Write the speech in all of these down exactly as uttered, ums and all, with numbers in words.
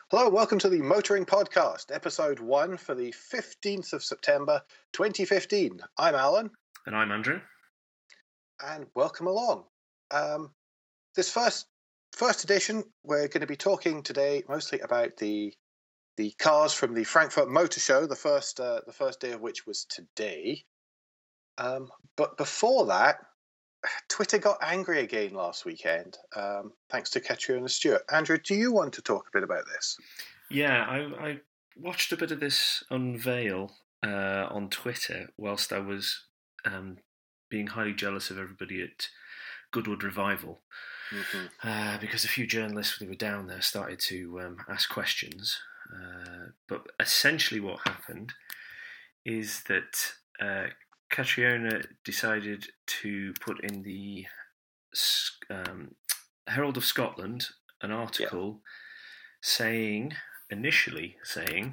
Hello, welcome to the Motoring Podcast, episode one for the fifteenth of September, twenty fifteen. I'm Alan. And I'm Andrew. And welcome along. Um, this first first edition, we're going to be talking today mostly about the the cars from the Frankfurt Motor Show, the first uh, the first day of which was today. Um, but before that, Twitter got angry again last weekend, um, thanks to Catriona Stewart. Andrew, do you want to talk a bit about this? Yeah, I, I watched a bit of this unveil uh, on Twitter whilst I was um, being highly jealous of everybody at Goodwood Revival, mm-hmm. uh, because a few journalists who were down there started to um, ask questions. Uh, but essentially what happened is that uh, Catriona decided to put in the um, Herald of Scotland an article yeah. saying, initially saying,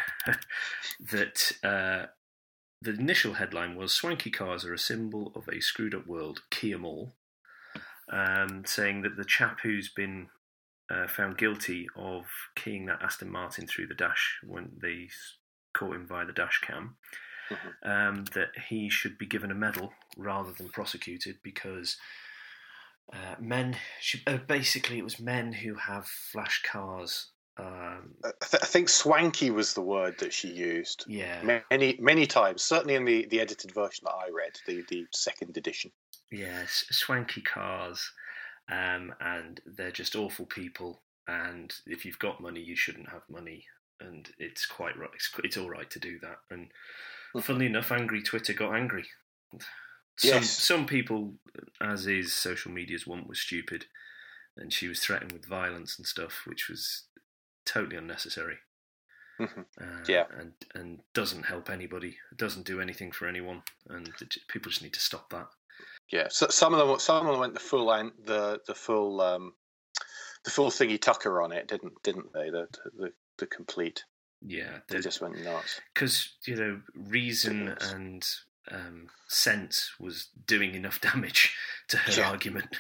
that uh, the initial headline was "Swanky cars are a symbol of a screwed up world, key 'em all," um, saying that the chap who's been uh, found guilty of keying that Aston Martin through the dash when they caught him via the dash cam, Mm-hmm. Um, that he should be given a medal rather than prosecuted because uh, men, should, uh, basically it was men who have flash cars. Um, I, th- I think swanky was the word that she used. Yeah. Many, many times, certainly in the, the edited version that I read, the, the second edition. Yes, swanky cars, um, and they're just awful people, and if you've got money, you shouldn't have money, and it's quite right, it's, it's all right to do that, and funnily enough, angry Twitter got angry. Some, yes. some people, as is social media's wont, was stupid, and she was threatened with violence and stuff, which was totally unnecessary. Mm-hmm. Uh, yeah, and and doesn't help anybody. Doesn't do anything for anyone, and people just need to stop that. Yeah, so some of them, some of them went the full the the full um, the full thingy tucker on it, didn't didn't they? The the, the complete. Yeah, they just went nuts. Because, you know, reason and um, sense was doing enough damage to her yeah. argument.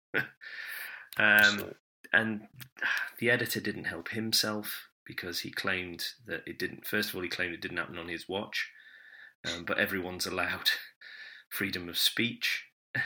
um, and the editor didn't help himself because he claimed that it didn't. First of all, he claimed it didn't happen on his watch, um, but everyone's allowed freedom of speech.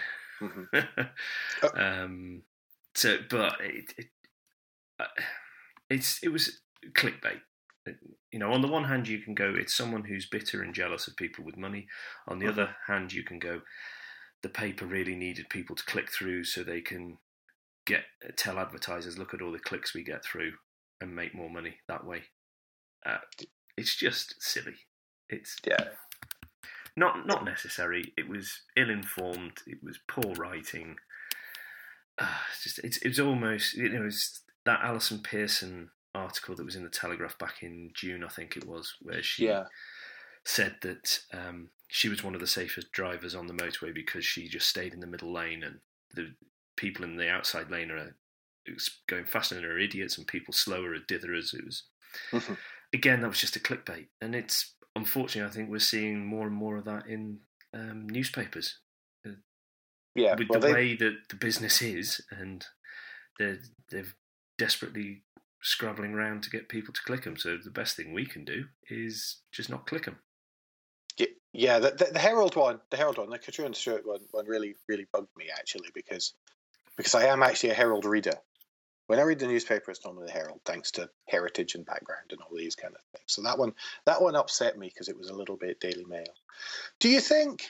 Mm-hmm. um, so, but it, it, uh, it's it was clickbait. You know, on the one hand, you can go, it's someone who's bitter and jealous of people with money. On the mm-hmm. other hand, you can go, the paper really needed people to click through so they can get tell advertisers, look at all the clicks we get through and make more money that way. Uh, it's just silly. It's yeah, not not necessary. It was ill-informed. It was poor writing. Uh, it's just it's, it was almost, you know, it's that Alison Pearson article that was in the Telegraph back in June, I think it was, where she yeah. said that um, she was one of the safest drivers on the motorway because she just stayed in the middle lane and the people in the outside lane are going faster than are idiots and people slower are ditherers. It was, mm-hmm. again, that was just a clickbait. And it's, unfortunately, I think we're seeing more and more of that in um, newspapers. Uh, yeah, with well, the they... way that the business is, and they're, they've desperately scrabbling around to get people to click them. So the best thing we can do is just not click them. Yeah, the, the, the Herald one, the Herald one, the Catriona Stewart one, one really, really bugged me actually because because I am actually a Herald reader. When I read the newspaper, it's normally the Herald, thanks to heritage and background and all these kind of things. So that one, that one upset me because it was a little bit Daily Mail. Do you think?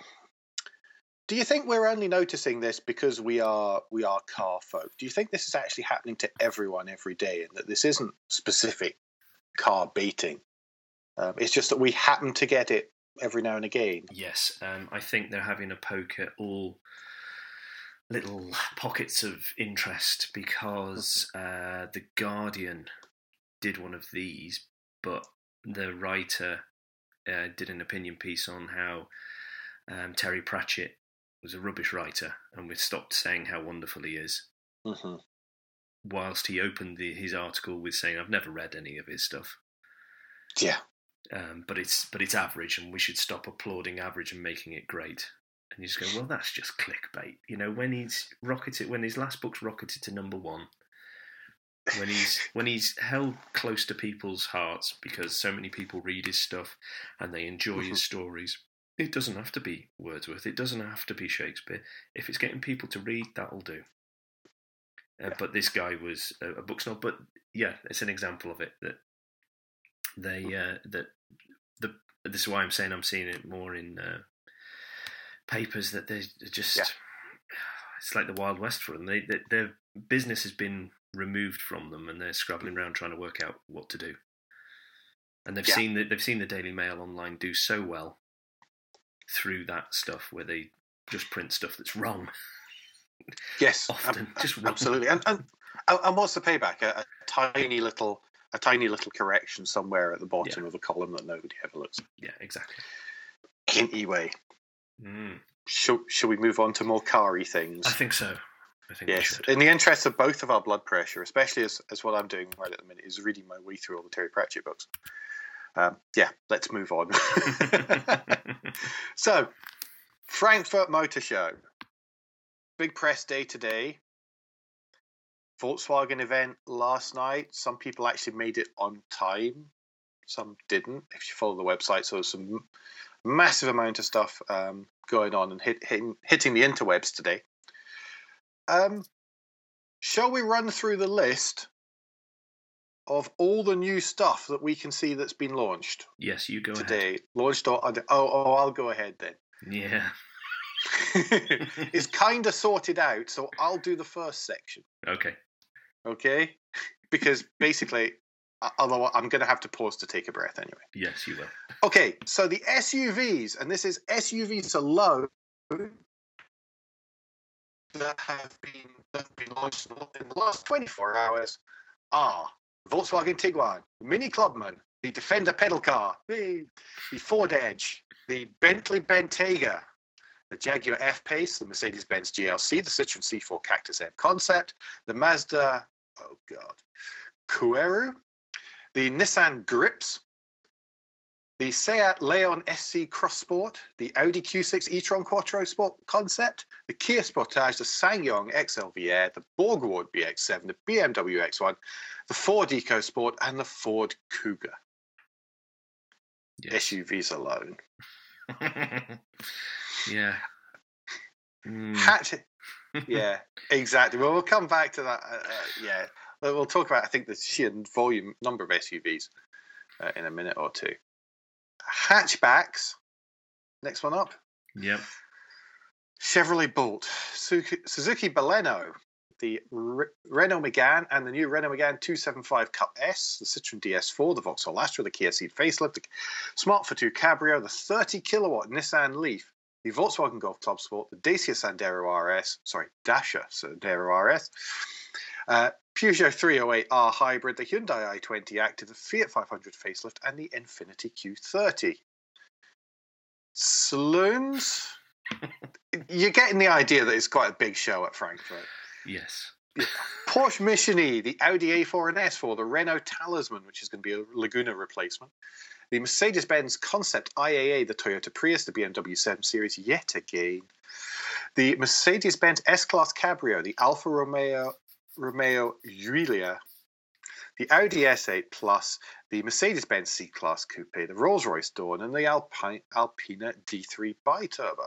Do you think we're only noticing this because we are we are car folk? Do you think this is actually happening to everyone every day, and that this isn't specific car baiting? Um, it's just that we happen to get it every now and again. Yes, um, I think they're having a poke at all little pockets of interest because uh, The Guardian did one of these, but the writer uh, did an opinion piece on how um, Terry Pratchett was a rubbish writer, and we stopped saying how wonderful he is. Mm-hmm. Whilst he opened the, his article with saying, "I've never read any of his stuff." Yeah, um, but it's but it's average, and we should stop applauding average and making it great. And you just go, well, that's just clickbait. You know, when he's rocketed, when his last book's rocketed to number one, when he's when he's held close to people's hearts because so many people read his stuff and they enjoy his stories. It doesn't have to be Wordsworth. It doesn't have to be Shakespeare. If it's getting people to read, that'll do. Uh, Yeah. But this guy was a, a book snob. But yeah, it's an example of it that they uh, that the this is why I'm saying I'm seeing it more in uh, papers that they're just Yeah. it's like the Wild West for them. They, they their business has been removed from them, and they're scrabbling around trying to work out what to do. And they've Yeah. seen the, they've seen the Daily Mail online do so well through that stuff where they just print stuff that's wrong. Yes, Often, ab- just wrong. absolutely. And, and and what's the payback? A, a tiny little a tiny little correction somewhere at the bottom Yeah. of a column that nobody ever looks at. Yeah, exactly. Anyway, Mm. shall, shall we move on to more car-y things? I think so. I think we Yes, should. in the interest of both of our blood pressure, especially as, as what I'm doing right at the minute is reading my way through all the Terry Pratchett books. Um, yeah, let's move on. So, Frankfurt Motor Show. Big press day today. Volkswagen event last night. Some people actually made it on time. Some didn't. If you follow the website, so there's some massive amount of stuff um, going on and hit, hitting, hitting the interwebs today. Um, shall we run through the list of all the new stuff that we can see that's been launched Yes, you go today? ahead. Launched or oh, oh, I'll go ahead then. Yeah. It's kind of sorted out, so I'll do the first section. Okay. Okay, because basically, although I'm going to have to pause to take a breath anyway. Yes, you will. Okay, so the S U Vs, and this is S U Vs alone, that have been, that have been launched in the last twenty-four hours are Volkswagen Tiguan, Mini Clubman, the Defender pedal car, the, the Ford Edge, the Bentley Bentayga, the Jaguar F-Pace, the Mercedes-Benz G L C, the Citroen C four Cactus M Concept, the Mazda, oh god, Kueru, the Nissan Grips, the Seat Leon S C Cross Sport, the Audi Q six e-tron Quattro Sport Concept, the Kia Sportage, the SsangYong X L V Air, the Borg Award B X seven, the B M W X one, the Ford EcoSport, and the Ford Kuga. Yes. S U Vs alone. Yeah. Mm. Hatch, yeah, exactly. Well, we'll come back to that. Uh, uh, yeah, we'll we'll talk about, I think, the sheer volume number of S U Vs uh, in a minute or two. Hatchbacks. Next one up. Yep. Chevrolet Bolt, Suzuki, Suzuki Baleno, the Re- Renault Megane, and the new Renault Megane two seventy-five Cup S, the Citroen D S four, the Vauxhall Astra, the Kia Ceed facelift, the Smart Fortwo Cabrio, the thirty kilowatt Nissan Leaf, the Volkswagen Golf Club Sport, the Dacia Sandero R S, sorry, Dacia Sandero R S, uh, Peugeot three oh eight R Hybrid, the Hyundai i twenty Active, the Fiat five hundred facelift, and the Infiniti Q thirty. Saloons. You're getting the idea that it's quite a big show at Frankfurt. Yes. Porsche Mission E, the Audi A four and S four, the Renault Talisman, which is going to be a Laguna replacement, the Mercedes-Benz Concept I A A, the Toyota Prius, the B M W seven Series yet again, the Mercedes-Benz S-Class Cabrio, the Alfa Romeo Romeo Giulia, the Audi S eight Plus, the Mercedes-Benz C-Class Coupe, the Rolls-Royce Dawn, and the Alpine, Alpina D three Biturbo.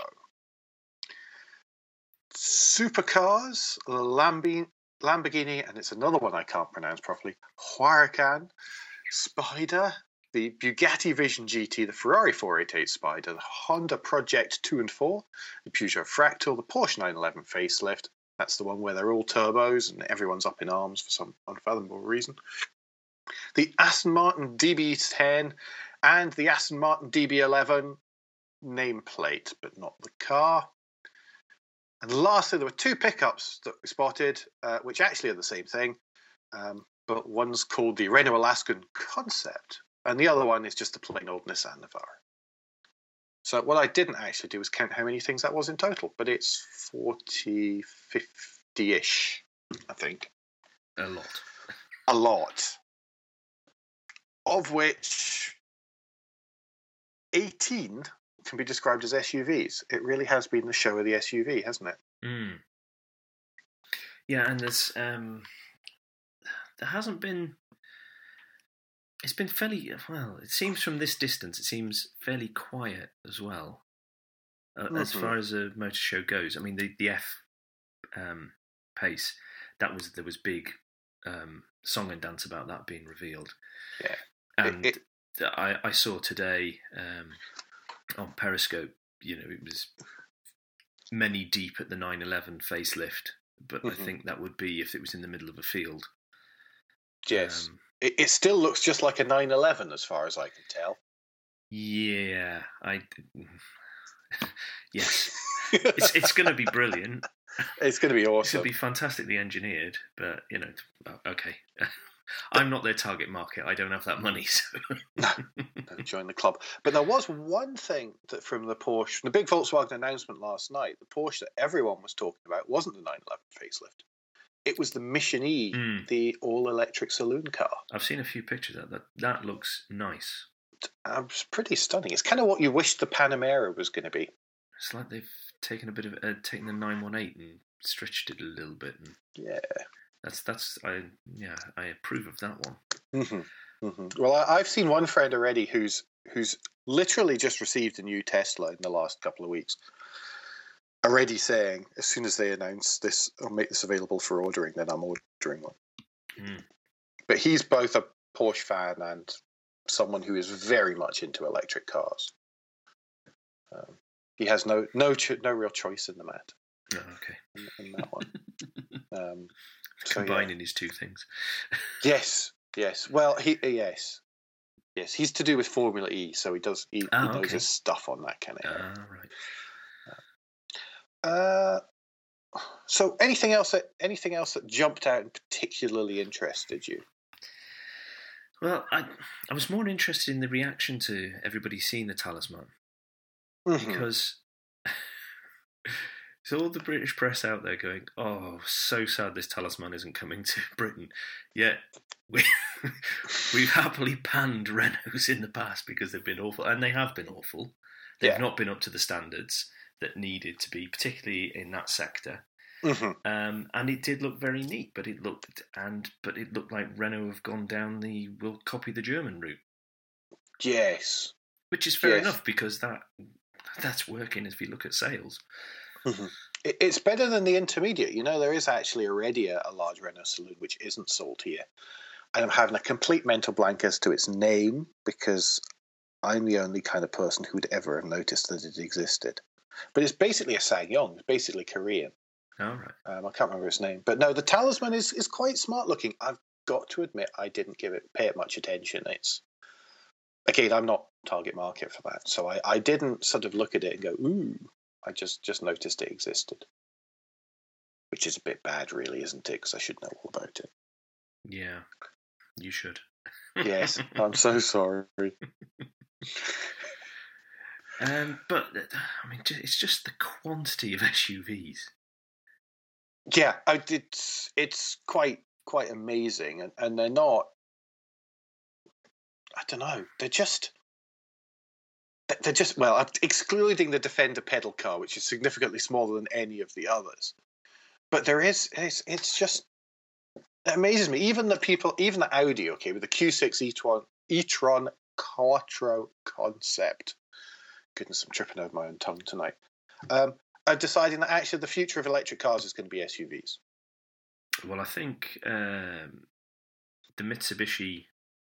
Supercars, the Lambi, Lamborghini, and it's another one I can't pronounce properly, Huracan, Spider, the Bugatti Vision G T, the Ferrari four eighty-eight Spider, the Honda Project two and four, the Peugeot Fractal, the Porsche nine eleven facelift. That's the one where they're all turbos and everyone's up in arms for some unfathomable reason. The Aston Martin D B ten and the Aston Martin D B eleven nameplate, but not the car. And lastly, there were two pickups that we spotted, uh, which actually are the same thing, um, but one's called the Renault Alaskan Concept, and the other one is just a plain old Nissan Navara. So what I didn't actually do was count how many things that was in total, but it's forty, fifty-ish, I think. A lot. A lot. Of which eighteen can be described as S U Vs. It really has been the show of the S U V, hasn't it? Mm. Yeah, and there's um, there hasn't been. It's been fairly well. It seems from this distance, it seems fairly quiet as well, uh, mm-hmm. as far as a motor show goes. I mean, the the F um, pace, that was there was big um, song and dance about that being revealed. Yeah, and it, it... I I saw today um, on Periscope. You know, it was many deep at the nine eleven facelift, but mm-hmm. I think that would be if it was in the middle of a field. Yes. Um, it, it still looks just like a nine eleven as far as I can tell. Yeah, I. Yes, it's it's going to be brilliant. It's going to be awesome. It's going to be fantastically engineered, but you know, okay. I'm not their target market. I don't have that money, so no, don't join the club. But there was one thing that from the Porsche, the big Volkswagen announcement last night, the Porsche that everyone was talking about wasn't the nine eleven facelift. It was the Mission E, mm. the all-electric saloon car. I've seen a few pictures of that. That looks nice. Uh, it's pretty stunning. It's kind of what you wish the Panamera was going to be. It's like they've taken a bit of uh, taken the nine one eight and stretched it a little bit. And yeah. That's that's I yeah I approve of that one. Mm-hmm. Mm-hmm. Well, I, I've seen one friend already who's who's literally just received a new Tesla in the last couple of weeks. Already saying as soon as they announce this or make this available for ordering, then I'm ordering one. Mm. But he's both a Porsche fan and someone who is very much into electric cars. Um, he has no no cho- no real choice in the matter. Oh, okay. In, in that one. um, Combining so, yeah. these two things. yes, yes. Well, he yes, yes. He's to do with Formula E, so he does. He, oh, he knows okay. his stuff on that kind of. Ah, uh, right. Uh, so anything else that anything else that jumped out and particularly interested you? Well, I I was more interested in the reaction to everybody seeing the Talisman mm-hmm. because. So all the British press out there going, oh, so sad this Talisman isn't coming to Britain. Yet we, we've happily panned Renaults in the past because they've been awful. And they have been awful. They've yeah. not been up to the standards that needed to be, particularly in that sector. Mm-hmm. Um, and it did look very neat, but it looked and but it looked like Renault have gone down the we'll copy the German route. Yes. Which is fair yes. enough because that that's working if you look at sales. Mm-hmm. It's better than the Intermediate. You know, there is actually already a, a large Renault saloon which isn't sold here. And I'm having a complete mental blank as to its name because I'm the only kind of person who would ever have noticed that it existed. But it's basically a SsangYong. It's basically Korean. All right. Um, I can't remember its name. But no, the Talisman is, is quite smart looking. I've got to admit I didn't give it pay it much attention. It's again, I'm not target market for that. So I, I didn't sort of look at it and go, ooh. I just, just noticed it existed, which is a bit bad, really, isn't it? Because I should know all about it. Yeah, you should. Yes, I'm so sorry. um, but I mean, it's just the quantity of S U Vs. Yeah, I, it's it's quite quite amazing, and, and they're not. I don't know. They're just. They're just, well, excluding the Defender pedal car, which is significantly smaller than any of the others. But there is, it's, it's just, it amazes me. Even the people, even the Audi, okay, with the Q six e-tron, e-tron Quattro concept. Goodness, I'm tripping over my own tongue tonight. Um, are deciding that actually the future of electric cars is going to be S U Vs. Well, I think um, the Mitsubishi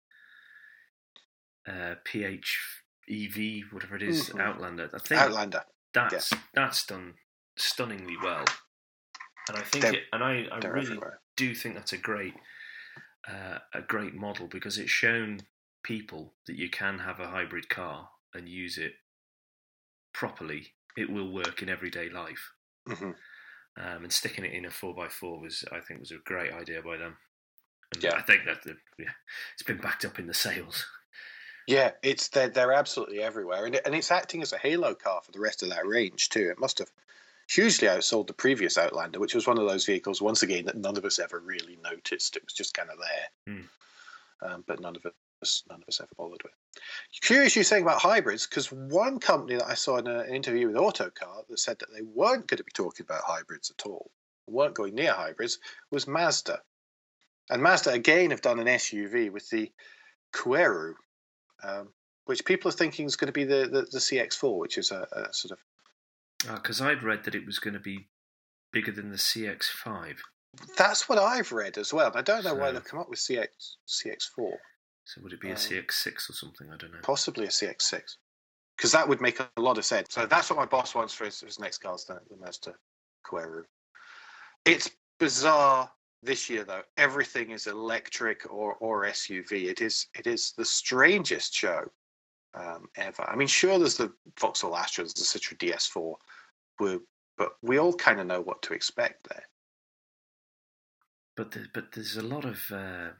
uh, P H E V, whatever it is, mm-hmm. Outlander. I think Outlander. That's yeah. that's done stunningly well, and I think they're, it, and I, I really everywhere. do think that's a great uh, a great model because it's shown people that you can have a hybrid car and use it properly. It will work in everyday life, mm-hmm. um, and sticking it in a four by four was, I think, was a great idea by them. And yeah, I think that the, yeah, it's been backed up in the sales. Yeah, it's they're, they're absolutely everywhere, and it, and it's acting as a halo car for the rest of that range too. It must have hugely outsold the previous Outlander, which was one of those vehicles once again that none of us ever really noticed. It was just kind of there, mm. um, but none of us none of us ever bothered with. Curious you saying about hybrids, because one company that I saw in a, an interview with Autocar that said that they weren't going to be talking about hybrids at all, weren't going near hybrids, was Mazda. And Mazda again have done an S U V with the Koiru, um, which people are thinking is going to be the, the, the C X four, which is a, a sort of... Because uh, I'd read that it was going to be bigger than the C X five. That's what I've read as well. I don't know so, why they've come up with C X, C X four. So would it be a um, C X six or something? I don't know. Possibly a C X six. Because that would make a lot of sense. So that's what my boss wants for his, his next car, the, the Mazda Koiru. It's bizarre this year, though. Everything is electric or, or S U V. It is it is the strangest show um, ever. I mean, sure, there's the Vauxhall Astra, there's the Citroën D S four, but we all kind of know what to expect there. But the, but there's a lot of uh,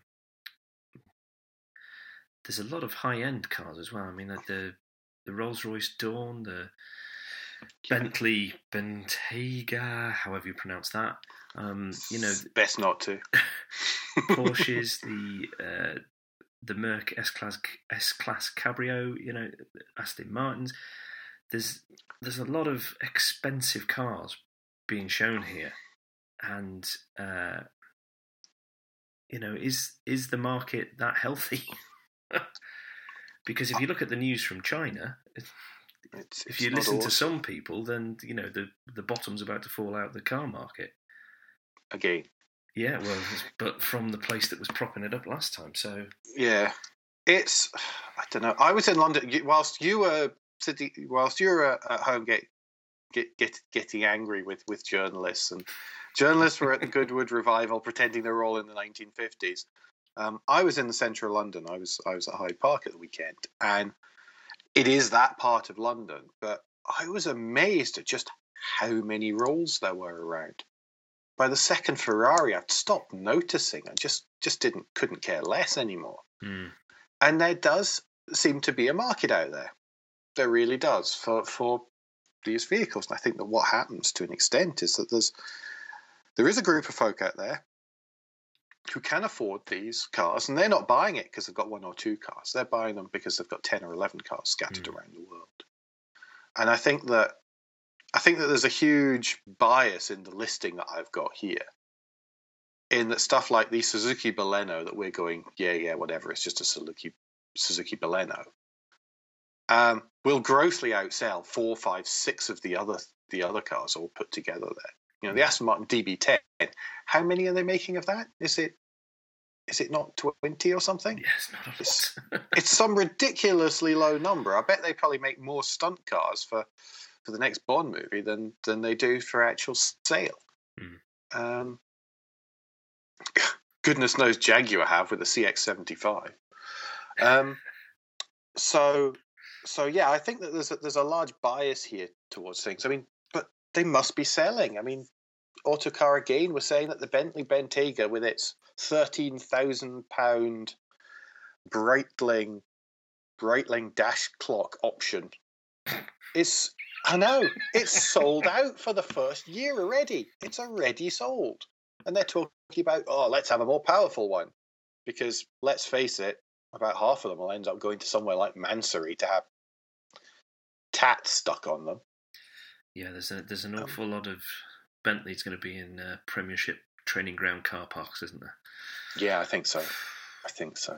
there's a lot of high end cars as well. I mean, like the the Rolls Royce Dawn, the Bentley Bentayga, however you pronounce that. Um, you know, best not to. Porsches, the uh, the Merc S Class S Class Cabrio. You know, Aston Martins. There's there's a lot of expensive cars being shown here, and. Uh, You know, is is the market that healthy? Because if you look at the news from China, it's, if it's you listen awesome. to some people, then you know the the bottom's about to fall out of the car market again. Yeah, well, but from the place that was propping it up last time. So yeah, it's I don't know. I was in London whilst you were sitting, whilst you were at home, get get, get getting angry with with journalists and. Journalists were at the Goodwood Revival pretending they were all in the nineteen fifties. Um, I was in the centre of London. I was I was at Hyde Park at the weekend, and it is that part of London. But I was amazed at just how many Rolls there were around. By the second Ferrari, I'd stopped noticing. I just just didn't couldn't care less anymore. Mm. And there does seem to be a market out there. There really does for for these vehicles. And I think that what happens to an extent is that there's There is a group of folk out there who can afford these cars, and they're not buying it because they've got one or two cars. They're buying them because they've got ten or eleven cars scattered mm. around the world. And I think that I think that there's a huge bias in the listing that I've got here, in that stuff like the Suzuki Baleno that we're going, yeah, yeah, whatever, it's just a Suzuki Suzuki Baleno, um, will grossly outsell four, five, six of the other the other cars all put together there. You know, the Aston Martin D B ten, how many are they making of that? Is it is it not twenty or something? Yes, not a lot. It's, it's some ridiculously low number. I bet they probably make more stunt cars for, for the next Bond movie than, than they do for actual sale. Mm. Um, goodness knows Jaguar have with a C X seventy-five. Um, so, so yeah, I think that there's a, there's a large bias here towards things. I mean, they must be selling. I mean, Autocar again was saying that the Bentley Bentayga with its thirteen thousand pound Breitling, Breitling dash clock option is, I know, it's sold out for the first year already. It's already sold. And they're talking about, oh, let's have a more powerful one. Because let's face it, about half of them will end up going to somewhere like Mansory to have tats stuck on them. Yeah, there's a, there's an awful um, lot of Bentley's going to be in uh, Premiership training ground car parks, isn't there? Yeah, I think so. I think so.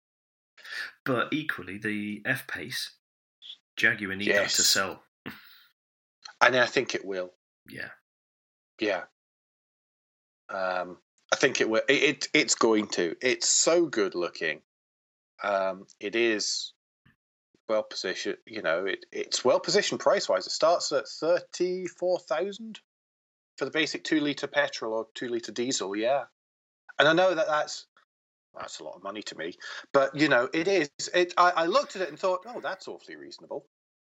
But equally, the F-Pace, Jaguar need yes. that to sell. And I think it will. Yeah. Yeah. Um, I think it will. It, it it's going to. It's so good looking. Um, it is. Well positioned, you know, it, it's well positioned price wise. It starts at thirty-four thousand for the basic two litre petrol or two litre diesel, yeah. And I know that that's that's a lot of money to me, but you know, it is. It. I, I looked at it and thought, oh, that's awfully reasonable.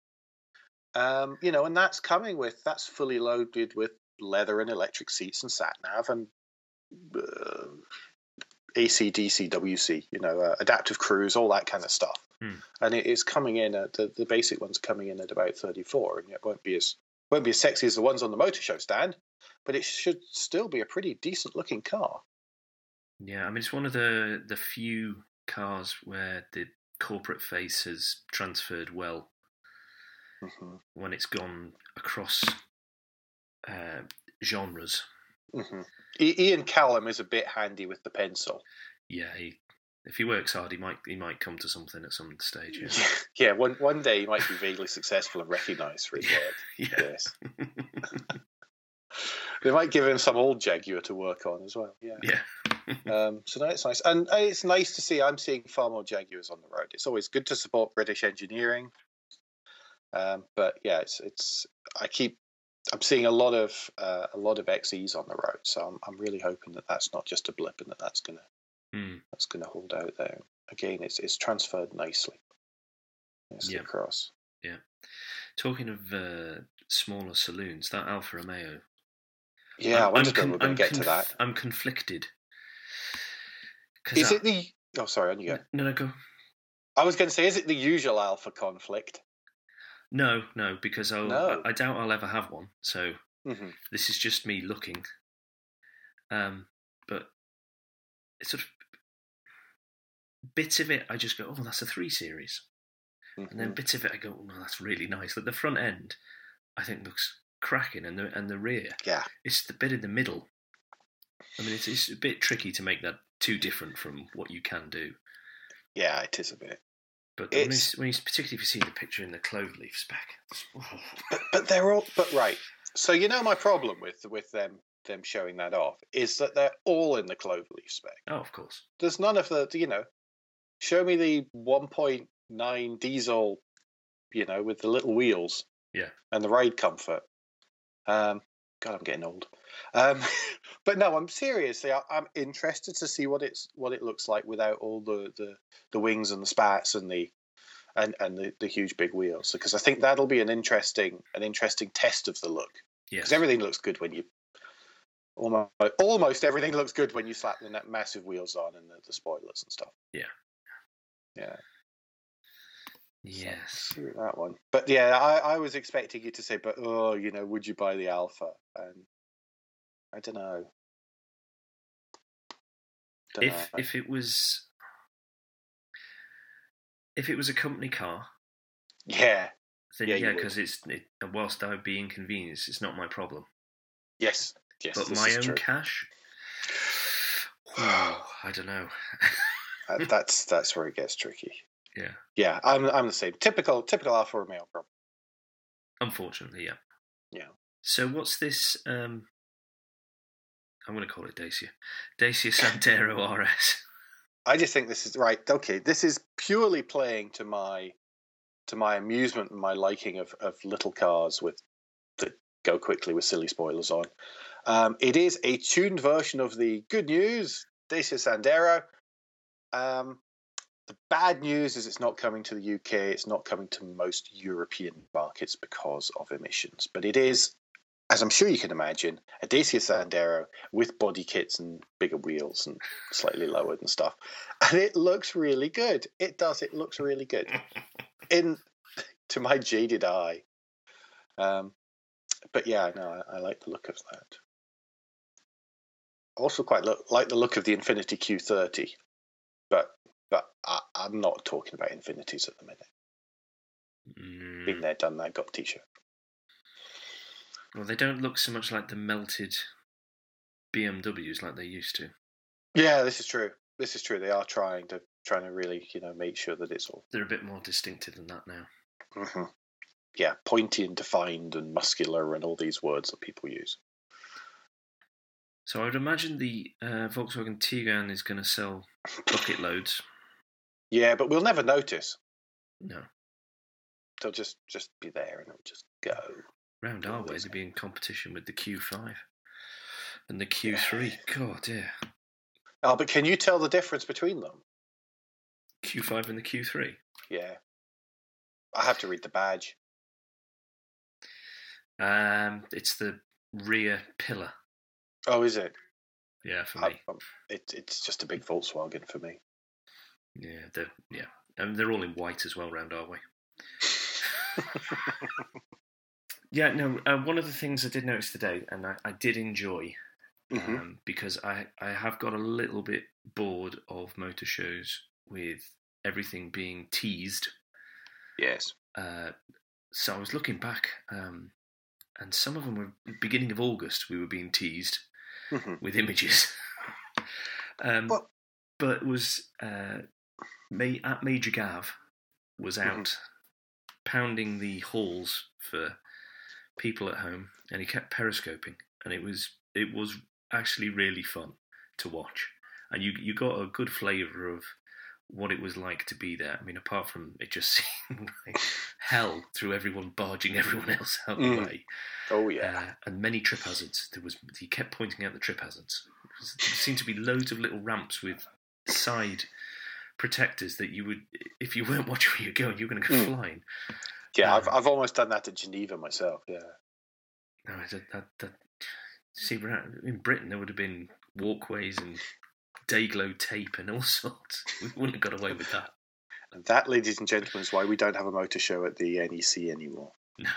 Um, you know, and that's coming with that's fully loaded with leather and electric seats and sat nav and uh, A C, D C, W C, you know, uh, adaptive cruise, all that kind of stuff. Hmm. And it is coming in at the, the basic one's coming in at about thirty-four, and it won't be as won't be as sexy as the ones on the motor show stand, but it should still be a pretty decent looking car. Yeah, I mean it's one of the the few cars where the corporate face has transferred well mm-hmm. when it's gone across uh, genres. Mm-hmm. Ian Callum is a bit handy with the pencil. Yeah, he, if he works hard, he might he might come to something at some stage. Yeah, yeah. One one day he might be vaguely successful and recognised for his work. yeah. Yes. They might give him some old Jaguar to work on as well. Yeah. Yeah. um, so that's nice, and it's nice to see. I'm seeing far more Jaguars on the road. It's always good to support British engineering. Um, but yeah, it's it's. I keep. I'm seeing a lot of uh, a lot of X Es on the road, so I'm I'm really hoping that that's not just a blip and that that's gonna mm. that's gonna hold out there. Again, it's it's transferred nicely. Nicely Yeah. across. Yeah. Talking of uh, smaller saloons, that Alfa Romeo. Yeah, I'm, I wondered con- when we're going I'm to get conf- to that. I'm conflicted. Is I, it the? Oh, sorry, on you go. No, no, go. I was going to say, is it the usual Alfa conflict? No, no, because I'll, No. I, I doubt I'll ever have one. So mm-hmm. this is just me looking. Um, but it's sort of bits of it, I just go, oh, that's a three series, mm-hmm. and then bits of it, I go, oh, no, that's really nice. Like the front end, I think looks cracking, and the and the rear, yeah, it's the bit in the middle. I mean, it's it's a bit tricky to make that too different from what you can do. Yeah, it is a bit. But when you, when you, particularly if you see the picture in the cloverleaf spec, oh. but, but they're all. But right, so you know my problem with with them them showing that off is that they're all in the cloverleaf spec. Oh, of course. There's none of the you know. Show me the one point nine diesel, you know, with the little wheels. Yeah. And the ride comfort. Um, God, I'm getting old. Um, but no, I'm seriously. I, I'm interested to see what it's what it looks like without all the, the, the wings and the spats and the and, and the, the huge big wheels, because I think that'll be an interesting an interesting test of the look. Yes. Because everything looks good when you almost almost everything looks good when you slap the massive wheels on and the, the spoilers and stuff. Yeah. Yeah. Yes. So, that one. But yeah, I, I was expecting you to say, but oh, you know, would you buy the Alpha? And I don't know. Don't if know. if it was if it was a company car, yeah, then yeah, because yeah, it's it, whilst I would be inconvenienced, it's not my problem. Yes, yes. But my own true. cash, oh, I don't know. uh, that's that's where it gets tricky. Yeah, yeah. I'm I'm the same. Typical typical Alfa Romeo problem. Unfortunately, yeah. Yeah. So what's this? Um, I'm going to call it Dacia. Dacia Sandero R S. I just think this is right. Okay, this is purely playing to my to my amusement and my liking of, of little cars with that go quickly with silly spoilers on. Um, it is a tuned version of the good news Dacia Sandero. Um, the bad news is it's not coming to the U K. It's not coming to most European markets because of emissions. But it is, as I'm sure you can imagine, a Dacia Sandero with body kits and bigger wheels and slightly lowered and stuff. And it looks really good. It does. It looks really good. In to my jaded eye. Um, but yeah, no, I, I like the look of that. Also quite look, like the look of the Infiniti Q thirty. But but I, I'm not talking about Infinitis at the minute. Mm. Been there, done that, got a t-shirt. Well, they don't look so much like the melted B M Ws like they used to. Yeah, this is true. This is true. They are trying to trying to really, you know, make sure that it's all. They're a bit more distinctive than that now. Mm-hmm. Yeah, pointy and defined and muscular and all these words that people use. So I would imagine the uh, Volkswagen Tiguan is going to sell bucket loads. Yeah, but we'll never notice. No. They'll just, just be there and it'll just go. Round our way, they'll be in competition with the Q five and the Q three. Yeah. God, dear. Oh, but can you tell the difference between them? Q five and the Q three? Yeah. I have to read the badge. Um, it's the rear pillar. Oh, is it? Yeah, for me. I, it, it's just a big Volkswagen for me. Yeah, they're, yeah. And they're all in white as well round our way. Yeah, no, uh, one of the things I did notice today, and I, I did enjoy, mm-hmm. um, because I, I have got a little bit bored of motor shows with everything being teased. Yes. Uh, so I was looking back, um, and some of them were beginning of August, we were being teased. mm-hmm. with images. um, but but was uh, May, at Major Gav was out mm-hmm. pounding the halls for people at home, and he kept periscoping, and it was it was actually really fun to watch, and you you got a good flavour of what it was like to be there. I mean, apart from it just seemed like hell through everyone barging everyone else out mm. the way. Oh yeah, uh, and many trip hazards. There was he kept pointing out the trip hazards. There seemed to be loads of little ramps with side protectors that you would, if you weren't watching where you're going, you're going to go mm. flying. Yeah, um, I've I've almost done that at Geneva myself. Yeah. No, that, that, that, see, in Britain there would have been walkways and day-glow tape and all sorts. We wouldn't have got away with that. And that, ladies and gentlemen, is why we don't have a motor show at the N E C anymore. No.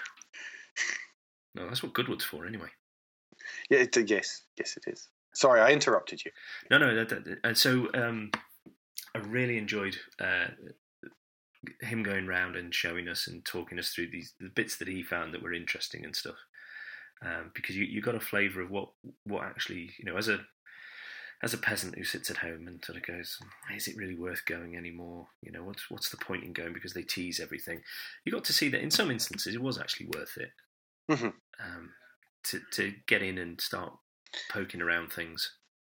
No, that's what Goodwood's for, anyway. Yeah, it, yes, yes, it is. Sorry, I interrupted you. No, no. That, that, and so um, I really enjoyed uh, him going round and showing us and talking us through these the bits that he found that were interesting and stuff. Um, because you you got a flavour of what what actually, you know, as a as a peasant who sits at home and sort of goes, is it really worth going anymore? You know, what's what's the point in going because they tease everything? You got to see that in some instances it was actually worth it. Mm-hmm. Um, to to get in and start poking around things.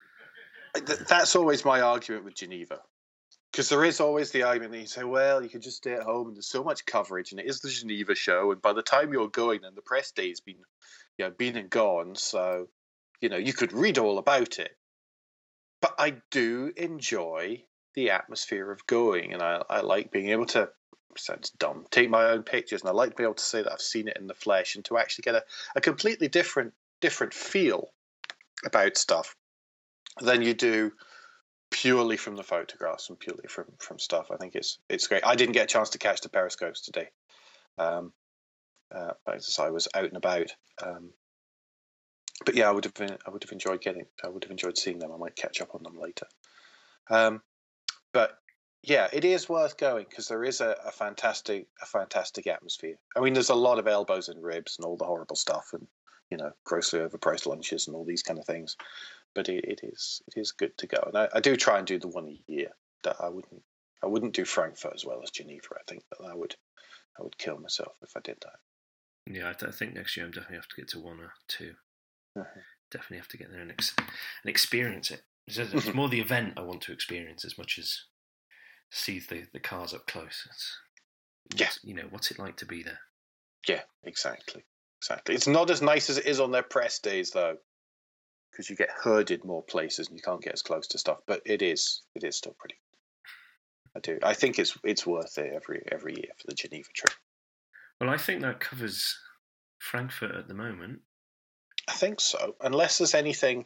That's always my argument with Geneva, because there is always the argument that you say, well, you could just stay at home and there's so much coverage and it is the Geneva show, and by the time you're going, then the press day's been, you know, been and gone, so you know you could read all about it. But I do enjoy the atmosphere of going, and I, I like being able to, sounds dumb, take my own pictures, and I like to be able to say that I've seen it in the flesh and to actually get a, a completely different different feel about stuff than you do purely from the photographs and purely from, from stuff. I think it's it's great. I didn't get a chance to catch the periscopes today, um, uh, as I was out and about. Um, But yeah, I would have been, I would have enjoyed getting, I would have enjoyed seeing them. I might catch up on them later. Um, but yeah, it is worth going because there is a, a fantastic, a fantastic atmosphere. I mean, there's a lot of elbows and ribs and all the horrible stuff, and you know, grossly overpriced lunches and all these kind of things. But it, it is, it is good to go. And I, I do try and do the one a year. That I wouldn't, I wouldn't do Frankfurt as well as Geneva. I think that I would, I would kill myself if I did that. Yeah, I, th- I think next year I'm definitely have to get to one or two. Mm-hmm. Definitely have to get there and, ex- and experience it. It's, it's more the event I want to experience as much as see the, the cars up close. It's, yeah, you know, what's it like to be there? Yeah, exactly, exactly. It's not as nice as it is on their press days though, because you get herded more places and you can't get as close to stuff. But it is, it is still pretty. I do. I think it's it's worth it every every year for the Geneva trip. Well, I think that covers Frankfurt at the moment. I think so, unless there's anything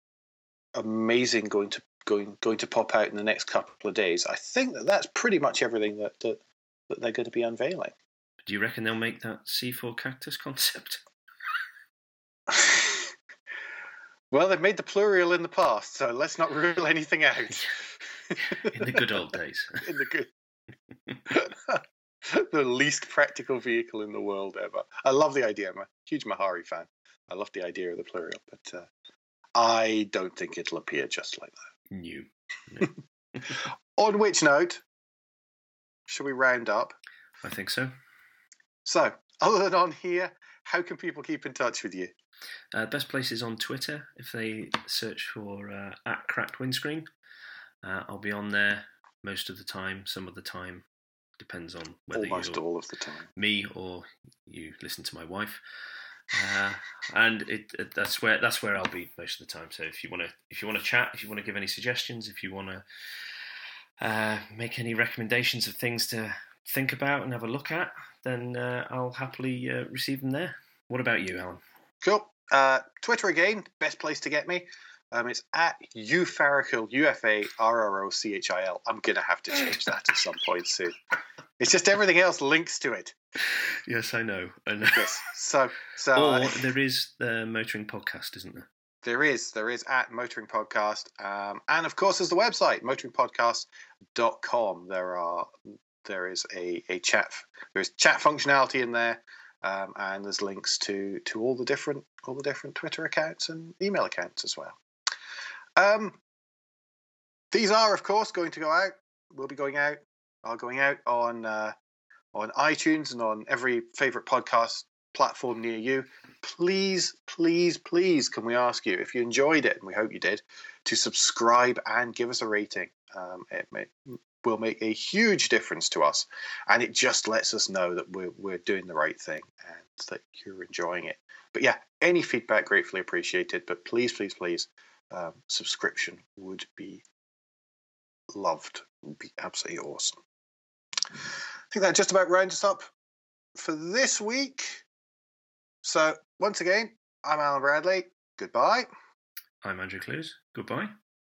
amazing going to going going to pop out in the next couple of days. I think that that's pretty much everything that that, that they're going to be unveiling. Do you reckon they'll make that C four cactus concept? Well, they've made the Plurial in the past, so let's not rule anything out. In the good old days. In the good. The least practical vehicle in the world ever. I love the idea. I'm a huge Mahari fan. I love the idea of the Plurial, but uh, I don't think it'll appear just like that. New. No. On which note, shall we round up? I think so. So, other than on here, how can people keep in touch with you? Uh, best place is on Twitter. If they search for uh, at Cracked Windscreen, uh, I'll be on there most of the time. Some of the time depends on whether almost you're all of the time me or you listen to my wife. Uh, and it, it that's where that's where I'll be most of the time. So if you want to if you want to chat, if you want to give any suggestions, if you want to uh, make any recommendations of things to think about and have a look at, then uh, I'll happily uh, receive them there. What about you, Alan? Cool. Uh, Twitter again, best place to get me. Um, it's at Ufarichil, U F A R R O C H I L. I'm going to have to change that at some point soon. It's just everything else links to it. Yes, I know. I know. Yes. So, so or uh, there is the Motoring Podcast, isn't there? There is. There is at Motoring Podcast. Um, and, of course, there's the website, motoring podcast dot com. There are there is a, a chat there's chat functionality in there. Um, and there's links to, to all the different all the different Twitter accounts and email accounts as well. Um, these are, of course, going to go out. Will be going out. Are going out on uh, on iTunes and on every favorite podcast platform near you. Please, please, please, can we ask you, if you enjoyed it, and we hope you did, to subscribe and give us a rating. Um, it may, will make a huge difference to us, and it just lets us know that we're we're doing the right thing and that you're enjoying it. But yeah, any feedback gratefully appreciated. But please, please, please, um, subscription would be loved. Would be absolutely awesome. I think that just about rounds us up for this week. So once again, I'm Alan Bradley. Goodbye. I'm Andrew Clues. Goodbye.